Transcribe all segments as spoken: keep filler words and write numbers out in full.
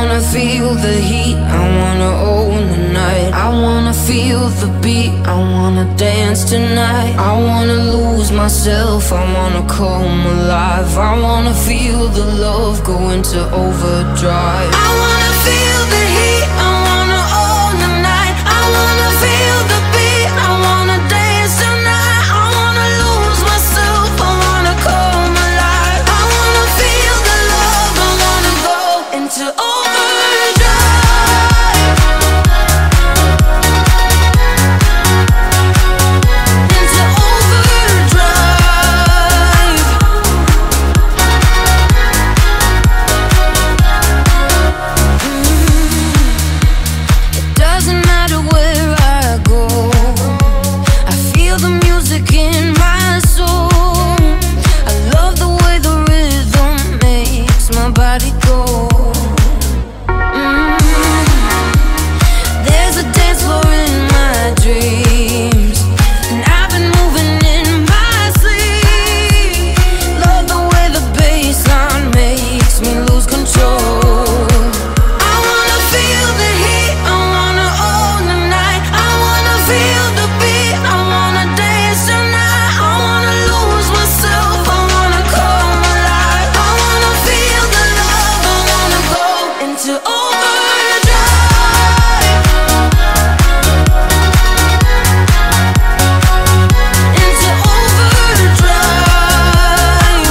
wanna feel the heat, I wanna own the night. I wanna feel the beat, I wanna dance tonight. I wanna lose myself, I wanna come alive. I wanna feel the love go into overdrive. I wanna feel the heat, I wanna own the night. I wanna feel the beat, I wanna dance tonight. I wanna lose myself, I wanna come alive. I wanna feel the love, I wanna go into overdrive. Into overdrive. Mm. It doesn't matter where I go, I feel the music in my soul. I love the way the rhythm makes my body go. Mm. There's a dance floor in my dreams, and I've been moving in my sleep. Love the way the bassline makes me lose control. I wanna feel the heat, I wanna own the night. I wanna feel the beat, I wanna dance tonight. I wanna lose myself, I wanna come alive. I wanna feel the love, I wanna go into overdrive. Into overdrive.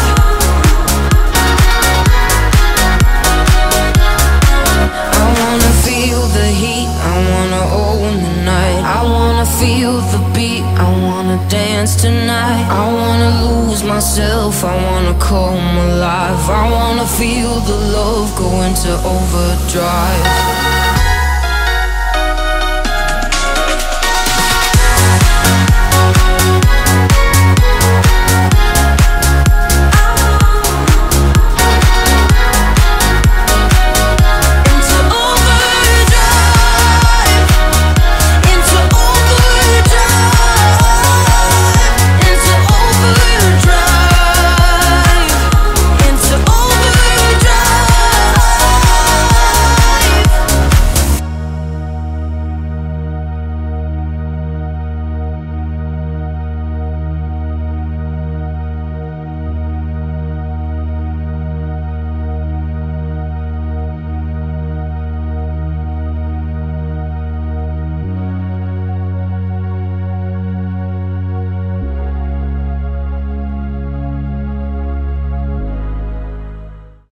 I wanna feel the heat, I wanna own the night. I wanna feel the beat, I wanna dance tonight. I wanna lose myself, I wanna come alive. I wanna feel the love go into overdrive.